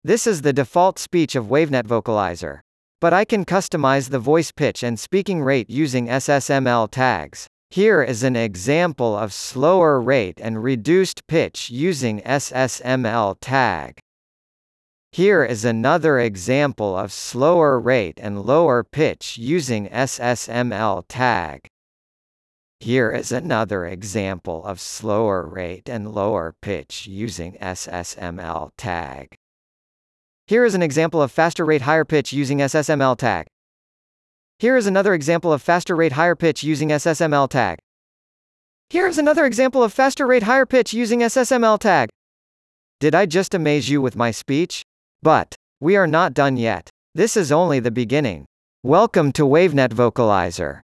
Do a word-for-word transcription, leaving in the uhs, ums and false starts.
This is the default speech of WaveNet Vocalizer. But I can customize the voice pitch and speaking rate using S S M L tags. Here is an example of slower rate and reduced pitch using S S M L tag. Here is another example of slower rate and lower pitch using S S M L tag. Here is another example of slower rate and lower pitch using S S M L tag. Here is an example of faster rate higher pitch using S S M L tag. Here is another example of faster rate higher pitch using S S M L tag. Here is another example of faster rate higher pitch using S S M L tag. Did I just amaze you with my speech? But we are not done yet. This is only the beginning. Welcome to WaveNet Vocalizer.